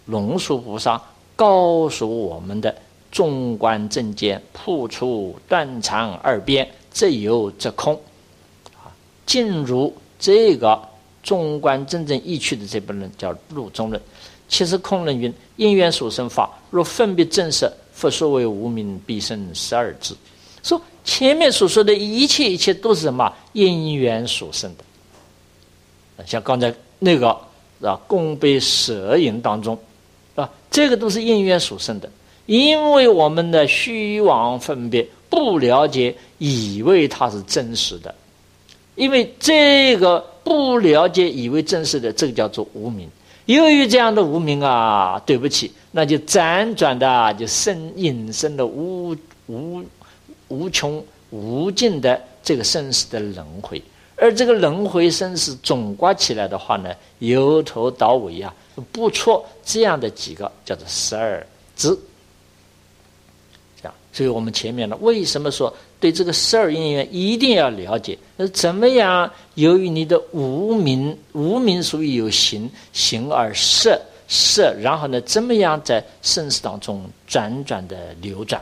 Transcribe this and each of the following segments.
龙树菩萨告诉我们的纵观正见，破除断常二边，则有则空。进入这个纵观真正义趣的这部论叫入中论。其实空论云：因缘所生法，若分别正色，复说为无明，必生12支。说前面所说的一切都是什么？因缘所生的。像刚才那个供杯摄影当中，这个都是因缘所生的。因为我们的虚妄分别不了解，以为它是真实的。因为这个不了解以为真实的，这个叫做无明。由于这样的无明啊，对不起，那就辗转的就引生了无穷无尽的这个生死的轮回。而这个轮回生死总括起来的话呢，由头到尾啊，不错这样的几个叫做12支。这样，所以我们前面呢，为什么说对这个12因缘一定要了解？怎么样？由于你的无明属于有形，形而色，然后呢，怎么样在生死当中辗转的流转？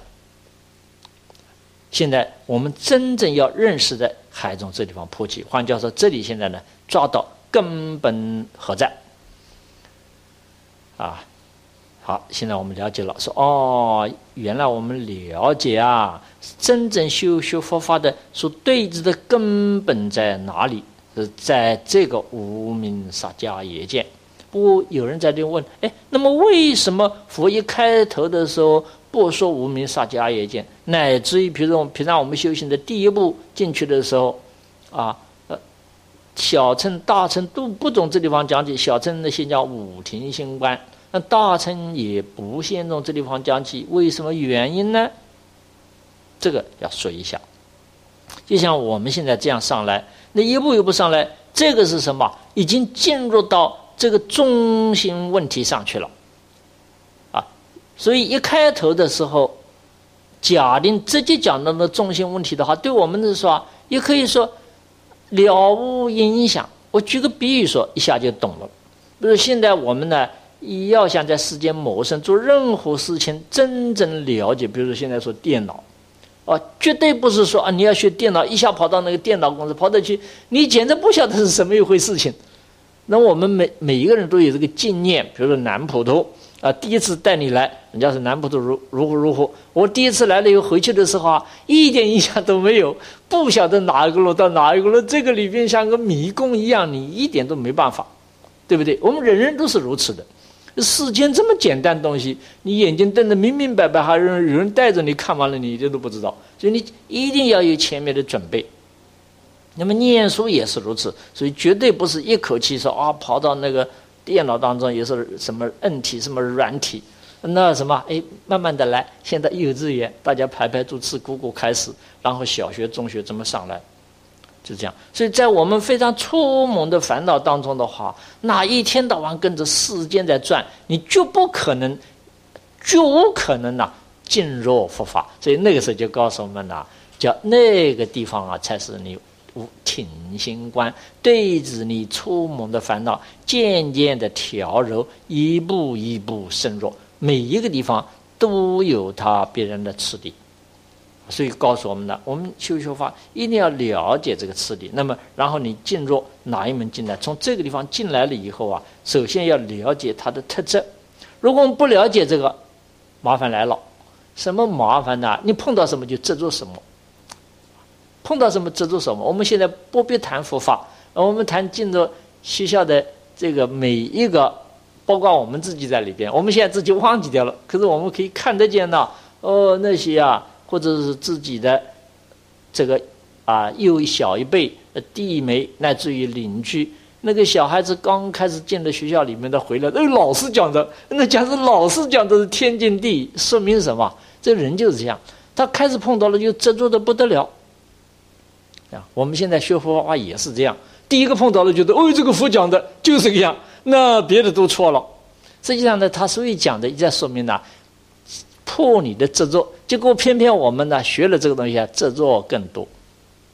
现在我们真正要认识的，还从这地方破起。换句话说，这里现在呢，抓到根本何在？好，现在我们了解了，说原来我们了解啊，真正修佛法的所对治的根本在哪里？是在这个无明杀迦耶见。不过有人在这问，那么为什么佛一开头的时候不说无明杀迦耶见，乃至于比如说平常我们修行的第一步进去的时候小乘大乘都不从这地方讲起，小乘呢先讲五停心观，那大乘也不先从这地方讲起，为什么原因呢？这个要说一下。就像我们现在这样上来，那一步一步上来，这个是什么？已经进入到这个中心问题上去了所以一开头的时候，假定直接讲到的中心问题的话，对我们的说也可以说了无影响。我举个比喻说，一下就懂了。比如现在我们呢，要想在世间谋生，做任何事情真正了解，比如说现在说电脑绝对不是说你要学电脑，一下跑到那个电脑公司跑到去，你简直不晓得是什么一回事情。那我们每一个人都有这个经验，比如说南普陀第一次带你来，人家是南普陀如何，我第一次来了以后回去的时候一点印象都没有，不晓得哪一个路到哪一个路，这个里边像个迷宫一样，你一点都没办法，对不对？我们人人都是如此的。世间这么简单的东西，你眼睛瞪得明明白白，还有人带着你看完了，你一点都不知道。所以你一定要有前面的准备。那么念书也是如此，所以绝对不是一口气说跑到那个电脑当中也是什么硬体什么软体，那什么慢慢的来。现在幼稚园大家排坐次鼓鼓开始，然后小学中学怎么上来，就这样。所以在我们非常粗猛的烦恼当中的话，那一天到晚跟着世间在转，你绝无可能进入佛法。所以那个时候就告诉我们叫那个地方才是你停心观，对治你粗猛的烦恼，渐渐的调柔，一步一步深入，每一个地方都有它别人的次第。所以告诉我们我们修法一定要了解这个次第。那么然后你进入哪一门进来，从这个地方进来了以后首先要了解它的特质。如果我们不了解这个，麻烦来了。什么麻烦呢？你碰到什么就执着什么，碰到什么执着什么。我们现在不必谈佛法，我们谈进入学校的这个每一个，包括我们自己在里边，我们现在自己忘记掉了，可是我们可以看得见那些或者是自己的这个又小一辈弟妹，乃至于邻居，那个小孩子刚开始进了学校里面的回来，老师讲的，那假如老师讲的是天经地义，说明什么？这人就是这样，他开始碰到了就执着的不得了我们现在学佛法也是这样，第一个碰到了觉得这个佛讲的就是这个样，那别的都错了。实际上呢，他所以讲的一再说明破你的执着，结果偏偏我们学了这个东西执着更多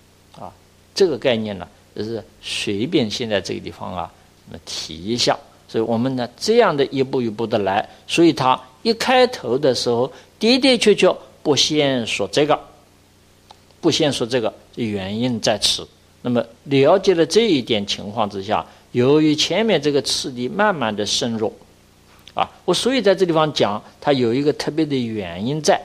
这个概念就是随便现在这个地方提一下。 所以我们呢这样的一步一步的来，所以他一开头的时候的的确确不先说这个，原因在此。那么了解了这一点情况之下，由于前面这个次第慢慢的深入我所以在这地方讲，它有一个特别的原因在，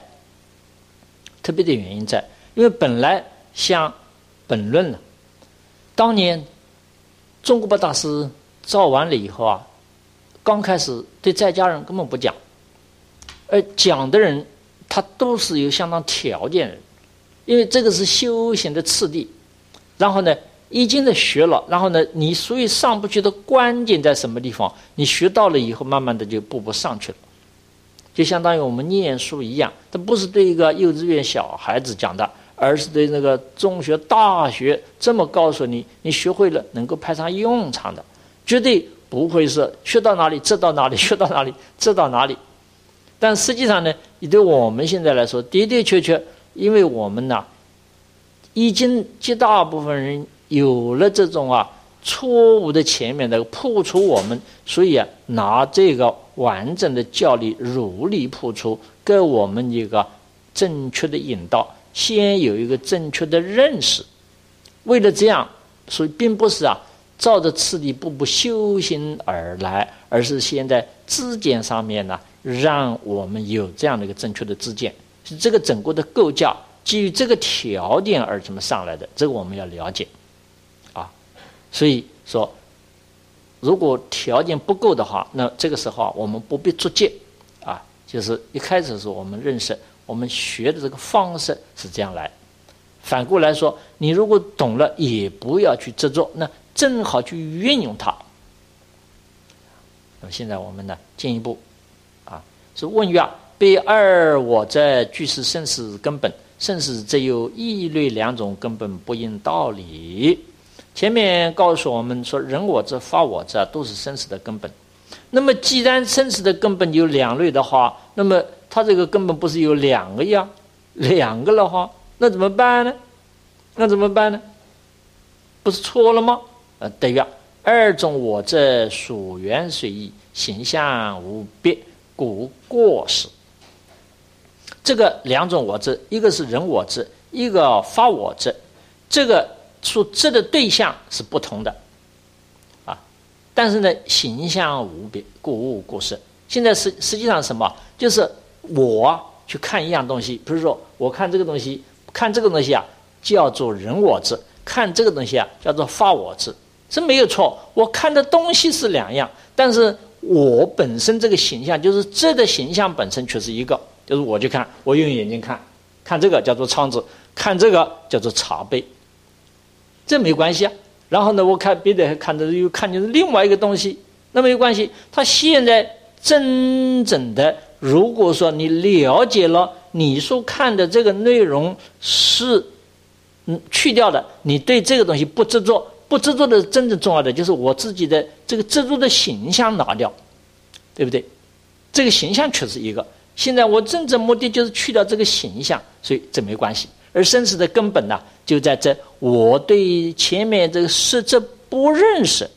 因为本来像本论呢，当年宗喀巴大师造完了以后刚开始对在家人根本不讲，而讲的人他都是有相当条件的，因为这个是修行的次第。然后呢，已经的学了，然后呢，你所以上不去的关键在什么地方？你学到了以后，慢慢的就步步上去了，就相当于我们念书一样，它不是对一个幼稚园小孩子讲的，而是对那个中学、大学这么告诉你，你学会了能够派上用场的，绝对不会是学到哪里这到哪里，学到哪里这到哪里。但实际上呢，也对我们现在来说，的的确确，因为我们呢，已经绝大部分人有了这种错误的前面的破除我们，所以拿这个完整的教理如理破除，给我们一个正确的引导，先有一个正确的认识。为了这样，所以并不是照着次第步步修行而来，而是先在知见上面呢，让我们有这样的一个正确的知见，是这个整个的构架基于这个条件而怎么上来的，这个我们要了解所以说如果条件不够的话，那这个时候我们不必逐渐就是一开始的时候我们认识我们学的这个方式是这样来。反过来说，你如果懂了也不要去执着，那正好去运用它。那么现在我们呢进一步是问曰：被二我者俱是生死根本，生死则有异类两种根本不应道理。前面告诉我们说，人我之法我之都是生死的根本。那么既然生死的根本有两类的话，那么它这个根本不是有两个的话，那怎么办呢？不是错了吗？对呀，二种我者属缘随意，形象无别，故过失。这个两种我执，一个是人我执，一个法我执，这个所执的对象是不同的但是呢形象无别，故无过失。现在实际上什么？就是我去看一样东西，比如说我看这个东西叫做人我执，看这个东西叫做法我执，是没有错。我看的东西是两样，但是我本身这个形象，就是这的形象本身却是一个，就是我去看，我用眼睛看这个叫做窗子，看这个叫做茶杯，这没关系然后呢，我看别的看的又看见另外一个东西，那没关系。他现在真正的，如果说你了解了你所看的这个内容是去掉的，你对这个东西不执着的真正重要的就是我自己的这个执着的形象拿掉，对不对？这个形象却是一个。现在我真正目的就是去掉这个形象，所以这没关系。而生死的根本就在这我对前面这个实质不认识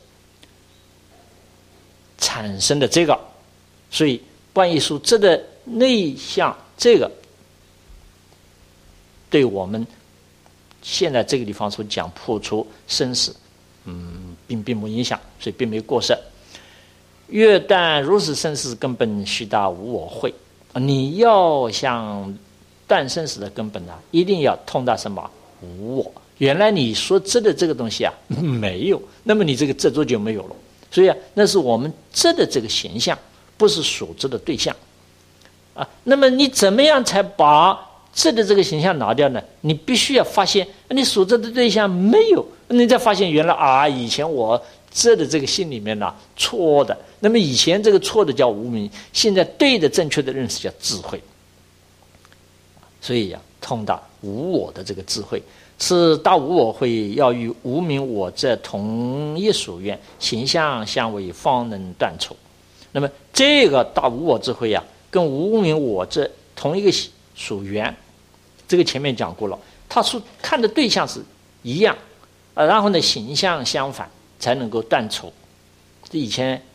产生的这个，所以关于属质的内向，这个对我们现在这个地方所讲破除生死并没影响，所以并没过失。越断如是生死根本，须达无我慧。你要想断生死的根本一定要通达什么？无我。原来你所知的这个东西没有，那么你这个执着就没有了。所以那是我们知的这个形象，不是所知的对象那么你怎么样才把知的这个形象拿掉呢？你必须要发现你所知的对象没有，你再发现原来以前我知的这个心里面错的，那么以前这个错的叫无明，现在对的正确的认识叫智慧。所以通达无我的这个智慧，是大无我慧，要与无明我执同一所愿，形象相违，方能断除。那么这个大无我智慧跟无明我执同一个所缘，这个前面讲过了，他所看的对象是一样然后呢形象相反，才能够断除。这以前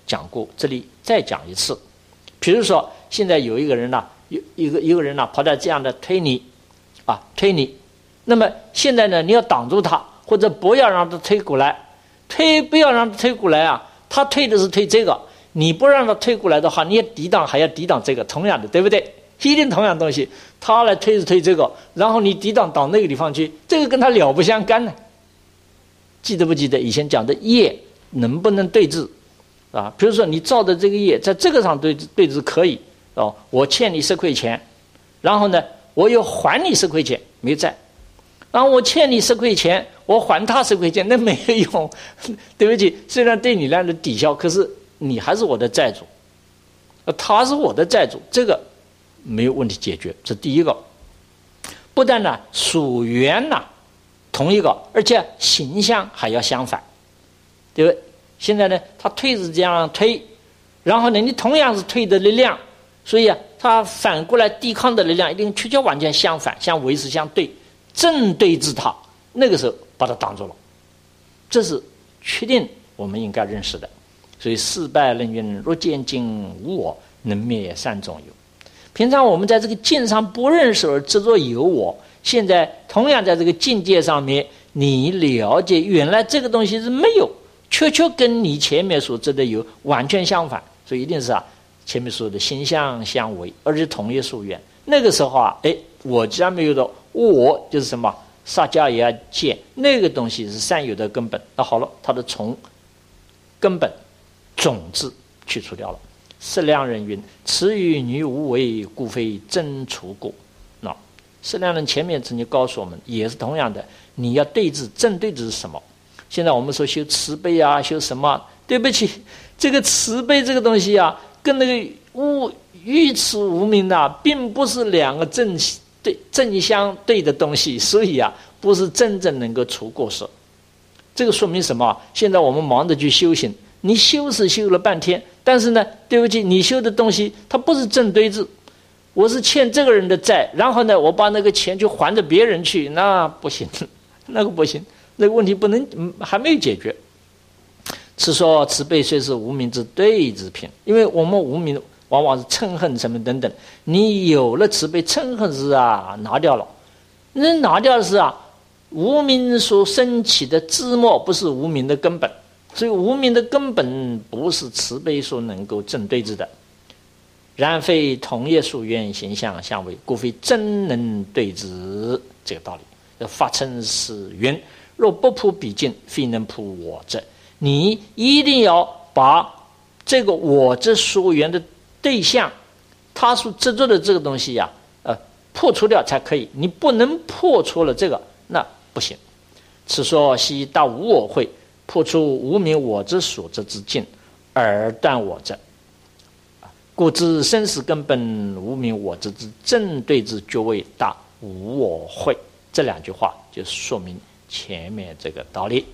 讲过，这里再讲一次。比如说，现在有一个人呢，一个人呢，跑到这样的推你，推你。那么现在呢，你要挡住他，或者不要让他推过来，不要让他推过来啊。他推的是推这个，你不让他推过来的话，你也抵挡，还要抵挡这个，同样的，对不对？一定同样东西，他来推是推这个，然后你抵挡到那个地方去，这个跟他了不相干呢。记得不记得以前讲的业能不能对治啊？比如说你造的这个业，在这个上对治可以哦，我欠你10块钱，然后呢，我又还你10块钱，没债。然后我欠你10块钱，我还他10块钱，那没有用，对不起。虽然对你来的抵消，可是你还是我的债主，他是我的债主，这个没有问题解决。这第一个，不但呢属缘呢同一个，而且形象还要相反，对不对？现在呢，他推是这样推，然后呢，你同样是推的力量，所以他反过来抵抗的力量一定确完全相反，相违是相对。正对治他，那个时候把他挡住了，这是确定我们应该认识的。所以四拜人云：若见境无我，能灭三种有。平常我们在这个境上不认识而执着有我，现在同样在这个境界上面，你了解原来这个东西是没有，确跟你前面所知的有完全相反，所以一定是前面说的心相相违，而且同一宿缘。那个时候我既然没有的。我就是什么萨迦也要见那个东西是善有的根本，那好了，它的从根本种子去除掉了。释量人云：此与女无为，故非真除过。那释量人前面曾经告诉我们，也是同样的，你要对治，正对治是什么？现在我们说修慈悲修什么？对不起，这个慈悲这个东西跟那个愚痴无明并不是两个正相对的东西，所以不是真正能够除过失。这个说明什么？现在我们忙着去修行，你修是修了半天，但是呢，对不起，你修的东西它不是正对治。我是欠这个人的债，然后呢，我把那个钱去还着别人去，那不行，那个不行，那个问题不能还没有解决。此说慈悲虽是无明之对治品，因为我们无明往往是嗔恨什么等等，你有了慈悲，嗔恨是拿掉了，那拿掉的是无明所升起的枝末，不是无明的根本，所以无明的根本不是慈悲所能够正对治的。然非同业属缘形象相违，故非真能对治，这个道理。发嗔是缘，若不扑彼境，非能扑我者。你一定要把这个我这属缘的对象，他所执着的这个东西破除掉才可以。你不能破除了这个，那不行。此说悉大无我慧，破除无明我之所执之境，而断我者。故知生死根本无明我执之正对之，绝谓大无我慧。这两句话就说明前面这个道理。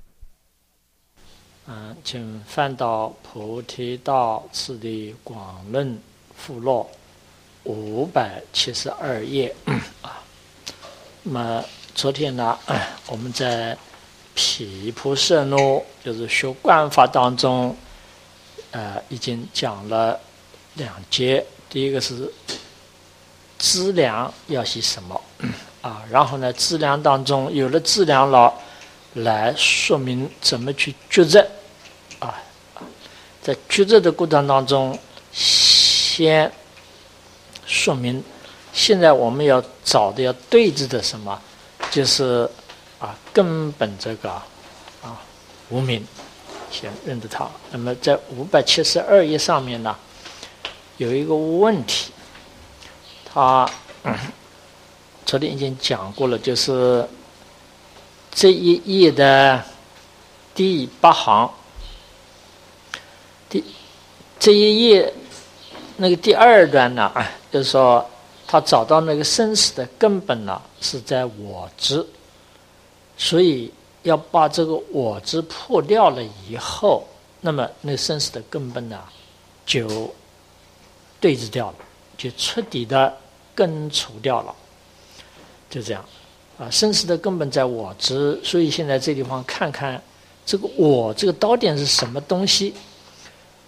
请翻到菩提道次第广论附录572页那么昨天呢，我们在毗婆舍那，就是学观法当中，已经讲了2节。第一个是资粮要是什么然后呢，资粮当中有了资粮了，来说明怎么去抉择在抉择的过程当中，先说明现在我们要找的要对治的什么，就是根本这个无明，先认得它。那么在572页上面呢，有一个问题，他昨天已经讲过了，就是这一页的第8行，这一页那个第2段呢，就是说他找到那个生死的根本呢，是在我执，所以要把这个我执破掉了以后，那么那个生死的根本呢，就对治掉了，就彻底的根除掉了，就这样生死的根本在我执，所以现在这地方看看这个我这个刀点是什么东西。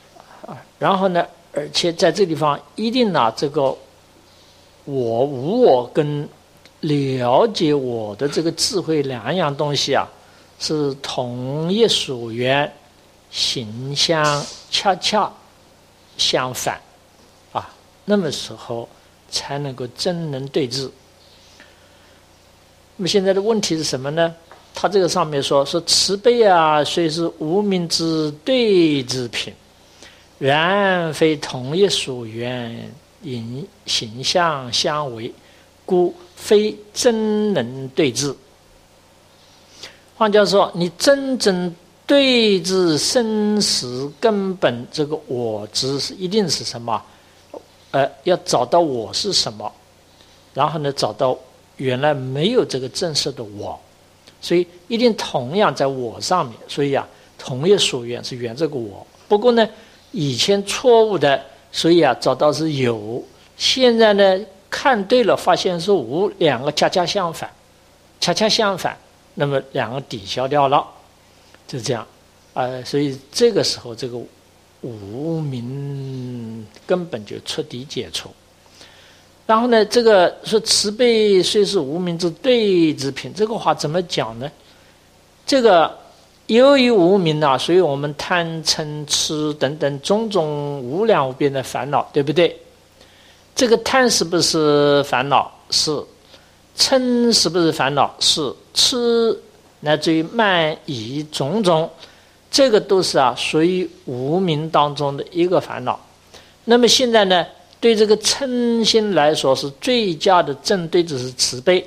然后呢，而且在这地方一定拿这个我无我跟了解我的这个智慧两样东西啊，是同一属缘，形象恰恰相反啊，那么时候才能够真能对治。那么现在的问题是什么呢？他这个上面说慈悲啊，虽是无明之对治品，然非同一属缘，因形象相违，故非真能对治。换句话说，你真正对治生死根本这个我执是一定是什么？要找到我是什么，然后呢，找到原来没有这个正式的我，所以一定同样在我上面，所以啊，同一属缘是缘这个我。不过呢，以前错误的，所以啊，找到是有，现在呢看对了，发现是无，两个恰恰相反，恰恰相反，那么两个抵消掉了，就这样，所以这个时候这个无明根本就彻底解除。然后呢，这个说慈悲虽是无明之对治品，这个话怎么讲呢？这个由于无明啊，所以我们贪嗔痴等等种种无量无边的烦恼，对不对？这个贪是不是烦恼？是。嗔是不是烦恼？是。痴乃至于慢疑种种，这个都是啊属于无明当中的一个烦恼。那么现在呢，对这个嗔心来说，是最佳的正对治是慈悲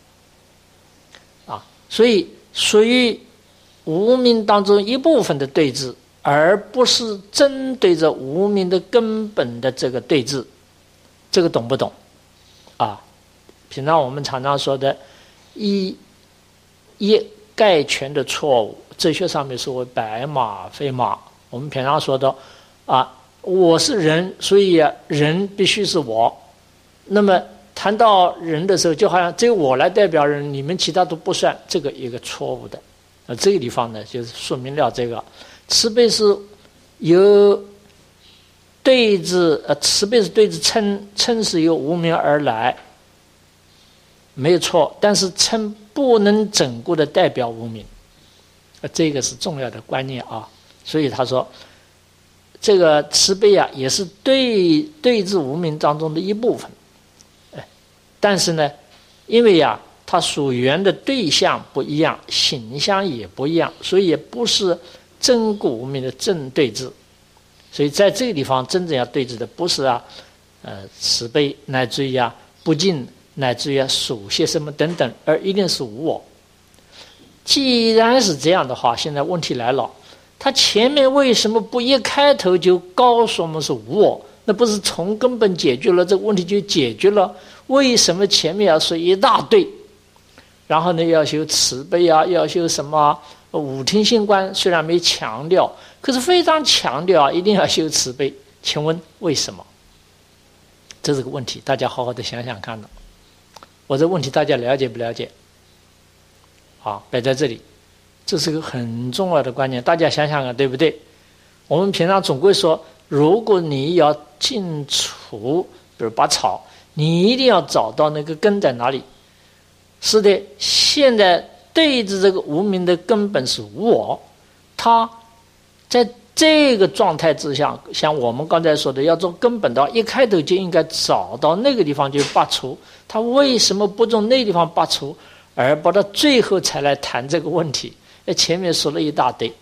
啊，所以属于无明当中一部分的对治，而不是针对着无明的根本的这个对治。这个懂不懂啊？平常我们常常说的一概全的错误，哲学上面说为白马非马。我们平常说的啊，我是人，所以啊，人必须是我。那么谈到人的时候，就好像只有我来代表人，你们其他都不算，这个一个错误的。这个地方呢，就是说明了这个慈悲是由对治，慈悲是对治嗔，嗔是由无明而来，没有错。但是嗔不能整个的代表无明，这个是重要的观念啊。所以他说，这个慈悲啊，也是对治无明当中的一部分。但是呢，因为呀，它属缘的对象不一样，形象也不一样，所以也不是真故无明的正对治。所以在这个地方，真正要对治的不是啊，慈悲乃至于啊不净，乃至于啊属些什么等等，而一定是无我。既然是这样的话，现在问题来了，他前面为什么不一开头就告诉我们是无我？那不是从根本解决了这个问题就解决了？为什么前面要说一大堆？然后呢，要修慈悲啊，要修什么五听心观？虽然没强调，可是非常强调啊，一定要修慈悲。请问为什么？这是个问题，大家好好的想想看呢。我这问题大家了解不了解？好，摆在这里，这是个很重要的观念，大家想想看，对不对？我们平常总归说，如果你要净除，比如拔草，你一定要找到那个根在哪里。是的，现在对治这个无明的根本是无我，它在这个状态之下，像我们刚才说的，要做根本的话，一开头就应该找到那个地方就拔除。他为什么不从那个地方拔除，而不到最后才来谈这个问题？前面说了一大堆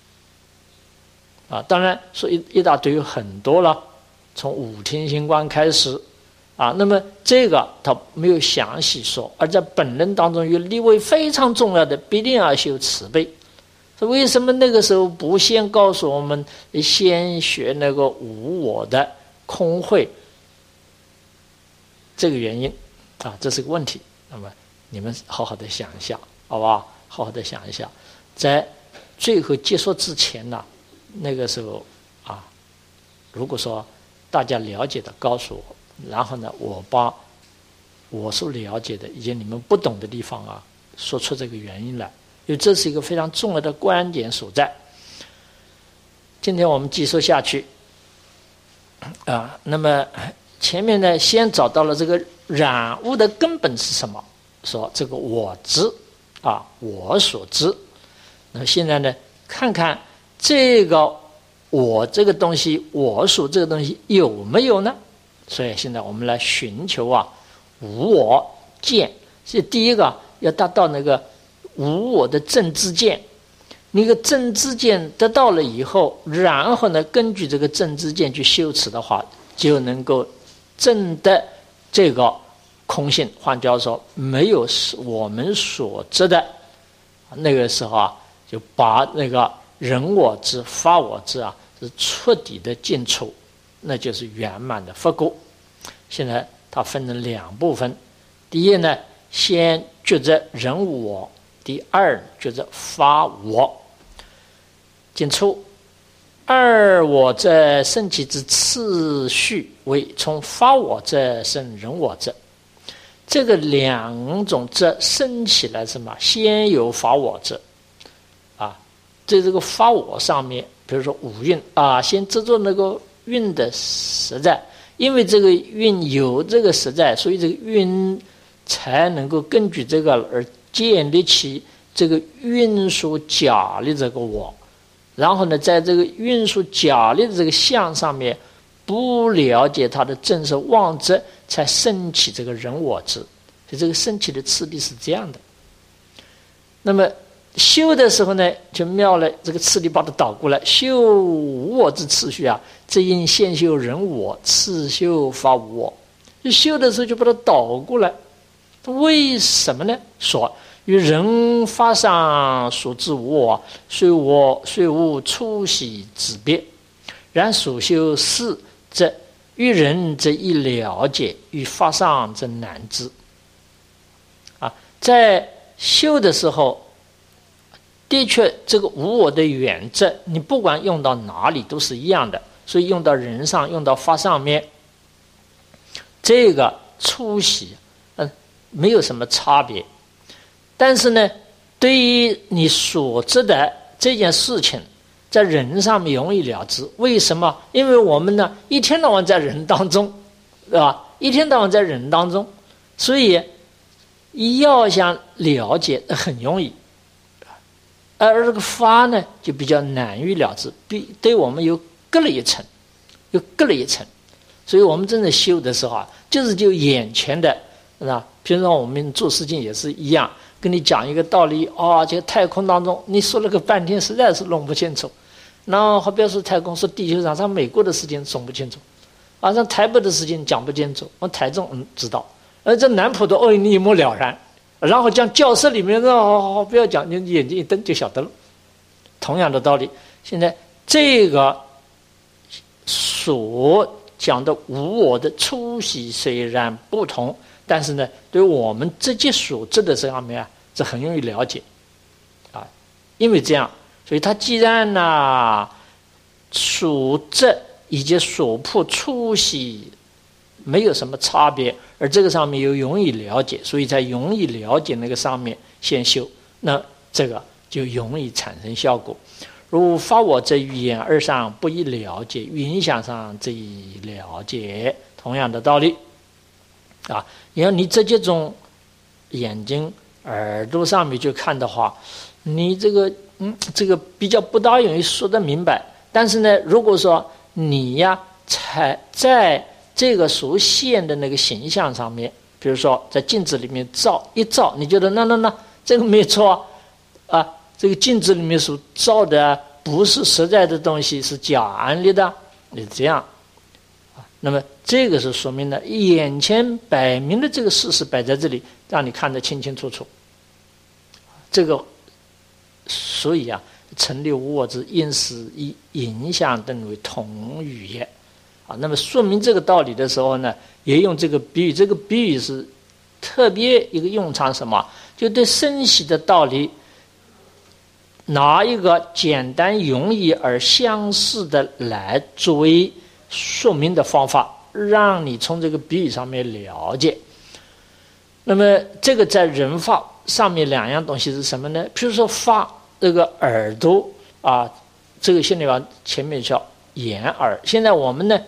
啊，当然说一大堆有很多了，从五听心观开始啊，那么这个他没有详细说，而在本论当中有立位非常重要的，必定要修慈悲。为什么那个时候不先告诉我们先学那个无我的空慧？这个原因啊，这是个问题。那么你们好好的想一下，好吧？好好的想一下，在最后结束之前呢，那个时候啊，如果说大家了解的告诉我，然后呢，我把我所了解的以及你们不懂的地方啊，说出这个原因来。因为这是一个非常重要的观点所在。今天我们继续下去， 那么前面呢，先找到了这个染污的根本是什么？说这个我执我所知。那么现在呢，看看这个我这个东西，我所这个东西有没有呢？所以现在我们来寻求无我见。所以第一个要达到那个无我的正知见。那个正知见得到了以后，然后呢，根据这个正知见去修持的话，就能够证得这个空性。换句话说，没有我们所知的，那个时候就把那个人我执、法我执是彻底的尽除，那就是圆满的佛果。现在它分成两部分，第一呢，先觉着人我，第二觉着法我。尽除二我者生起之次序为从法我者生人我者。这个两种者生起来什么？先有法我者在这个法我上面，比如说五蕴先执着那个蕴的实在，因为这个蕴有这个实在，所以这个蕴才能够根据这个而建立起这个蕴所假立这个我。然后呢，在这个蕴所假立的这个相上面，不了解它的正是妄执，才升起这个人我执。所以这个升起的次第是这样的。那么修的时候呢，就妙了，这个次第把它倒过来，修无我之次序这应先修人我，次修法无我。就修的时候就把它倒过来，为什么呢？说与人法上所知无我，虽无出息之别，然所修事则与人则易了解，与法上则难知。在修的时候，的确这个无我的原则，你不管用到哪里都是一样的，所以用到人上，用到法上面，这个出息没有什么差别。但是呢，对于你所知的这件事情，在人上面容易了知。为什么？因为我们呢，一天到晚在人当中，对吧？一天到晚在人当中，所以要想了解很容易。而这个法呢，就比较难于了知，对我们又隔了一层。所以我们真的修的时候就眼前的，比如说我们做事情也是一样。跟你讲一个道理这个太空当中你说了个半天，实在是弄不清楚。然后还不要说太空，说地球上像美国的事情说不清楚像台北的事情讲不清楚，我台中知道，而这南普的你一目了然。然后讲教室里面不要讲，你眼睛一瞪就晓得了。同样的道理，现在这个所讲的无我的出息虽然不同，但是呢，对我们直接所知的这方面这很容易了解因为这样，所以他既然所知以及所破出息没有什么差别，而这个上面又容易了解，所以在容易了解那个上面先修，那这个就容易产生效果。如法我则语言二上不易了解，影响上则易了解，同样的道理你要你直接从眼睛耳朵上面去看的话，你这个比较不大容易说得明白。但是呢，如果说你才在这个所现的那个形象上面，比如说在镜子里面一照，你觉得那这个没错这个镜子里面所照的不是实在的东西，是假安立的，你这样那么这个是说明了眼前摆明的这个事实摆在这里，让你看得清清楚楚。这个所以成立无我之因时以影响等为同语也那么说明这个道理的时候呢，也用这个比喻。这个比喻是特别一个用场，什么？就对生死的道理，拿一个简单容易而相似的来作为说明的方法，让你从这个比喻上面了解。那么这个在人法上面两样东西是什么呢？比如说发这个耳朵这个现在前面叫眼耳。现在我们呢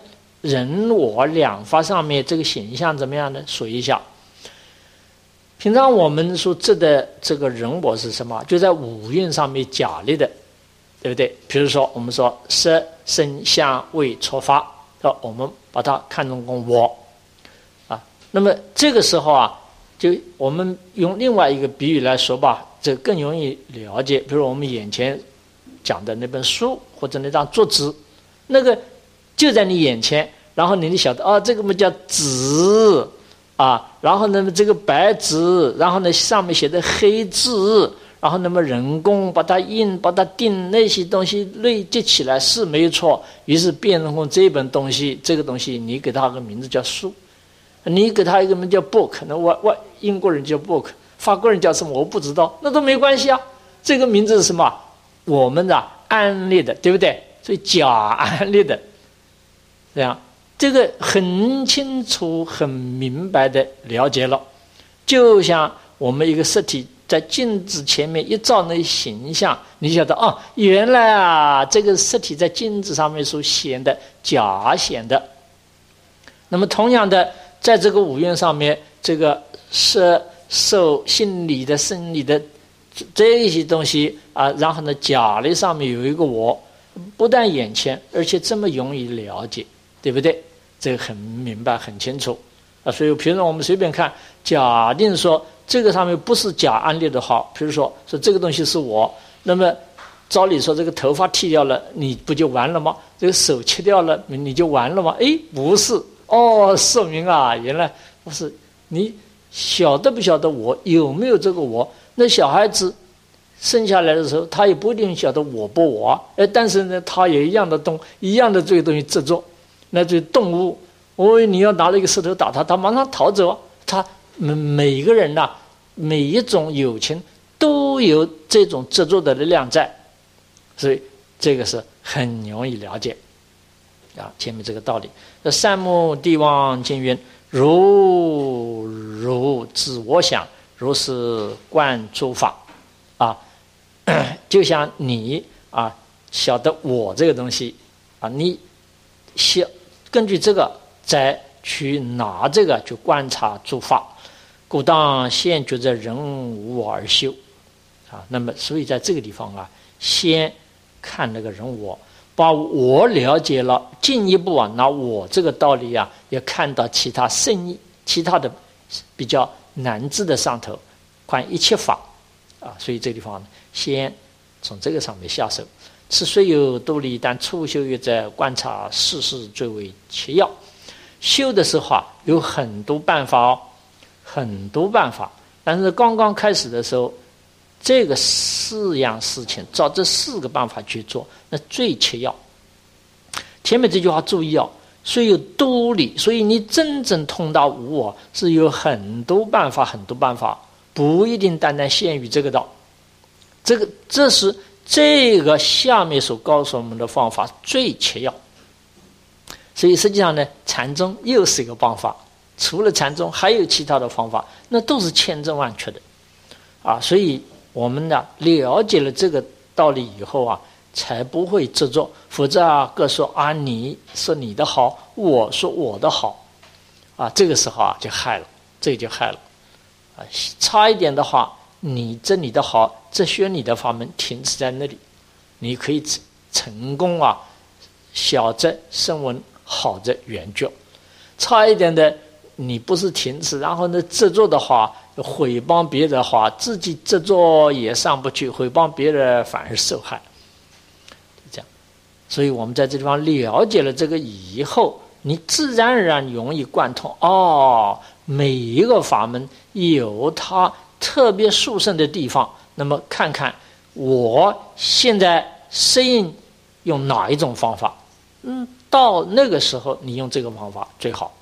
人我两法上面这个形象怎么样呢？随小。平常我们所指的这个人我是什么？就在五蕴上面假立的，对不对？比如说我们说色声香味触法，我们把它看成我啊。那么这个时候啊，就我们用另外一个比喻来说吧，这更容易了解。比如我们眼前讲的那本书或者那张桌子，那个就在你眼前，然后你晓得哦，这个嘛叫纸啊，然后呢这个白纸，然后呢上面写的黑字，然后那么人工把它印把它订，那些东西累积起来是没错，于是变成这本东西，这个东西你给它个名字叫书，你给它一个名叫 book， 那我英国人叫 book， 法国人叫什么我不知道，那都没关系啊，这个名字是什么？我们的安立的，对不对？所以假安立的，这样这个很清楚很明白的了解了。就像我们一个实体在镜子前面一照那形象，你晓得哦，原来啊这个实体在镜子上面所显的假显的。那么同样的，在这个五蕴上面，这个色受心理的生理的这些东西啊，然后呢假的上面有一个我，不但眼前，而且这么容易了解，对不对？这个很明白很清楚啊。所以比如说我们随便看，假定说这个上面不是假安立的话，比如说这个东西是我，那么照理说这个头发剃掉了你不就完了吗？这个手切掉了你就完了吗？诶，不是哦，说明啊原来不是。你晓得不晓得我有没有这个我？那小孩子生下来的时候他也不一定晓得我不我，但是呢他也一样的一样的这个东西执着。那这动物，你要拿了一个石头打他，他马上逃走。他每个人呐，每一种有情都有这种执着的力量在，所以这个是很容易了解啊。前面这个道理，三摩地王经云：如自我想，如是观诸法啊。就像你啊晓得我这个东西啊，你根据这个再去拿这个去观察诸法，故当先觉着人无我而修啊。那么所以在这个地方啊，先看那个人我，把我了解了，进一步啊拿我这个道理啊，也看到其他深意，其他的比较难知的上头，观一切法啊。所以这个地方呢，先从这个上面下手。此虽有多理，但初修业者观察事事最为切要。修的时候啊，有很多办法哦，很多办法。但是刚刚开始的时候，这个四样事情照这4个办法去做，那最切要。前面这句话注意哦，虽有多理，所以你真正通达无我是有很多办法，很多办法，不一定单单限于这个道。这是这个下面所告诉我们的方法最切要。所以实际上呢，禅宗又是一个方法，除了禅宗还有其他的方法，那都是千真万确的啊。所以我们呢了解了这个道理以后啊，才不会执着，否则啊各说啊，你说你的好，我说我的好啊，这个时候啊就害了，这就害了啊。差一点的话，你的好，这学你的法门停止在那里，你可以成功啊，小则声闻，好则圆觉。差一点的，你不是停止，然后呢执着的话，毁谤别人的话，自己执着也上不去，毁谤别人反而受害，这样。所以我们在这地方了解了这个以后，你自然而然容易贯通哦。每一个法门有它特别殊胜的地方，那么看看我现在适应用哪一种方法，到那个时候你用这个方法最好。